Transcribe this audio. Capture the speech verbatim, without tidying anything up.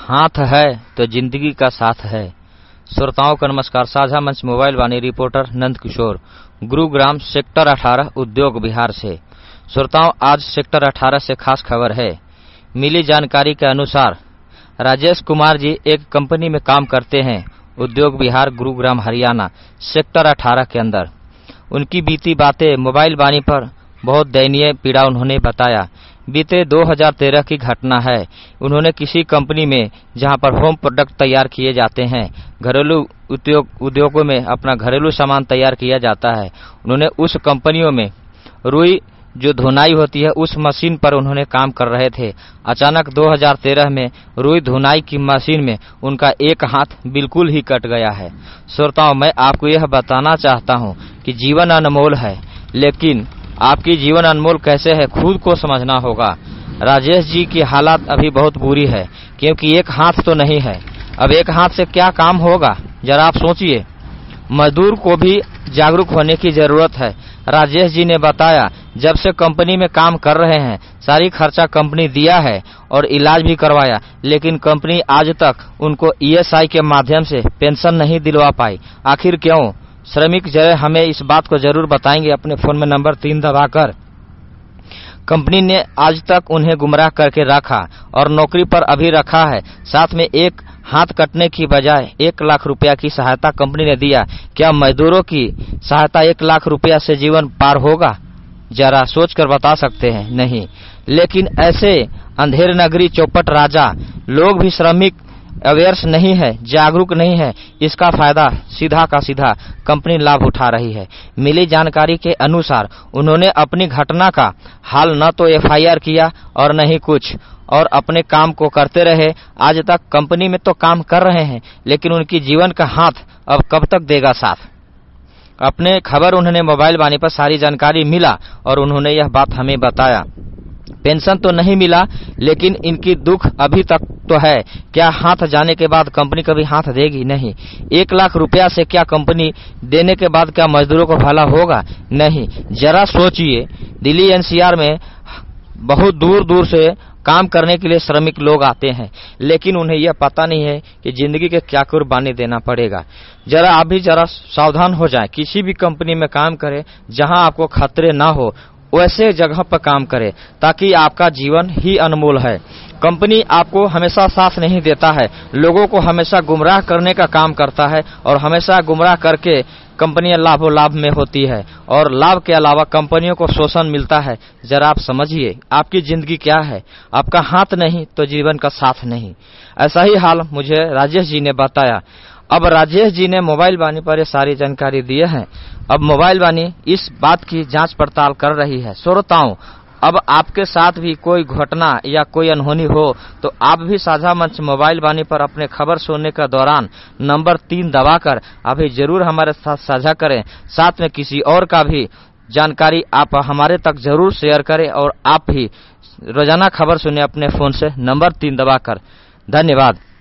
हाथ है तो जिंदगी का साथ है। श्रोताओं का नमस्कार। साझा मंच mobile Vani reporter Nand Kishore, Gurugram sector अठारह उद्योग बिहार से। श्रोताओं, आज सेक्टर अठारह से खास खबर है। मिली जानकारी के अनुसार राजेश कुमार जी एक कंपनी में काम करते हैं, उद्योग बिहार गुरुग्राम हरियाणा सेक्टर अठारह के अंदर। उनकी बीती बातें मोबाइल वाणी पर बहुत दयनीय पीड़ा उन्होंने बताया। बीते दो हज़ार तेरह की घटना है। उन्होंने किसी कंपनी में जहां पर होम प्रोडक्ट तैयार किए जाते हैं, घरेलू उद्योग उद्योगों में अपना घरेलू सामान तैयार किया जाता है, उन्होंने उस कंपनियों में रुई जो धुनाई होती है उस मशीन पर उन्होंने काम कर रहे थे। अचानक दो हज़ार तेरह में रुई धुनाई की मशीन में उनका एक हाथ बिल्कुल ही कट गया है। श्रोताओं, मैं आपको यह बताना चाहता हूं कि जीवन अनमोल है, लेकिन आपकी जीवन अनमोल कैसे है खुद को समझना होगा। राजेश जी की हालत अभी बहुत बुरी है, क्योंकि एक हाथ तो नहीं है। अब एक हाथ से क्या काम होगा, जरा आप सोचिए। मजदूर को भी जागरूक होने की जरूरत है। राजेश जी ने बताया, जब से कंपनी में काम कर रहे हैं, सारी खर्चा कंपनी दिया है और इलाज भी करवाया, लेकिन कंपनी आज तक उनको ई एस आई के माध्यम से पेंशन नहीं दिलवा पाई। आखिर क्यों? श्रमिक जरा हमें इस बात को जरूर बताएंगे अपने फोन में नंबर तीन दबाकर। कंपनी ने आज तक उन्हें गुमराह करके रखा और नौकरी पर अभी रखा है। साथ में एक हाथ कटने की बजाय एक लाख रुपया की सहायता कंपनी ने दिया। क्या मजदूरों की सहायता एक लाख रुपया से जीवन पार होगा? जरा सोच कर बता सकते हैं? नहीं। लेकिन ऐसे अंधेर नगरी चौपट राजा लोग भी श्रमिक अवेयर्स नहीं है, जागरूक नहीं है। इसका फायदा सीधा का सीधा कंपनी लाभ उठा रही है। मिली जानकारी के अनुसार उन्होंने अपनी घटना का हाल न तो एफ आई आर किया और न ही कुछ, और अपने काम को करते रहे। आज तक कंपनी में तो काम कर रहे हैं, लेकिन उनकी जीवन का हाथ अब कब तक देगा साथ। अपने खबर उन्होंने मोबाइल वाणी पर सारी जानकारी मिला और उन्होंने यह बात हमें बताया। पेंशन तो नहीं मिला, लेकिन इनकी दुख अभी तक तो है। क्या हाथ जाने के बाद कंपनी कभी हाथ देगी? नहीं। एक लाख रुपया से क्या कंपनी देने के बाद क्या मजदूरों को भला होगा? नहीं। जरा सोचिए, दिल्ली एन सी आर में बहुत दूर दूर से काम करने के लिए श्रमिक लोग आते हैं, लेकिन उन्हें यह पता नहीं है कि जिंदगी के क्या कुर्बानी देना पड़ेगा। जरा आप भी जरा सावधान हो जाएं। किसी भी कंपनी में काम करें जहां आपको खतरे ना हो, वैसे जगह पर काम करें, ताकि आपका जीवन ही अनमोल है। कंपनी आपको हमेशा साथ नहीं देता है, लोगों को हमेशा गुमराह करने का काम करता है और हमेशा गुमराह करके कंपनियां लाभो लाभ में होती है और लाभ के अलावा कंपनियों को शोषण मिलता है। जरा आप समझिए, आपकी जिंदगी क्या है। आपका हाथ नहीं तो जीवन का साथ नहीं। ऐसा ही हाल मुझे राजेश जी ने बताया। अब राजेश जी ने मोबाइल वाणी पर ये सारी जानकारी दिए हैं। अब मोबाइल वाणी इस बात की जांच पड़ताल कर रही है। श्रोताओं, अब आपके साथ भी कोई घटना या कोई अनहोनी हो तो आप भी साझा मंच मोबाइल वाणी पर अपने खबर सुनने के दौरान नंबर तीन दबाकर अभी जरूर हमारे साथ साझा करें। साथ में किसी और का भी जानकारी आप हमारे तक जरूर शेयर करें और आप भी रोजाना खबर सुने अपने फोन से नंबर तीन दबाकर। धन्यवाद।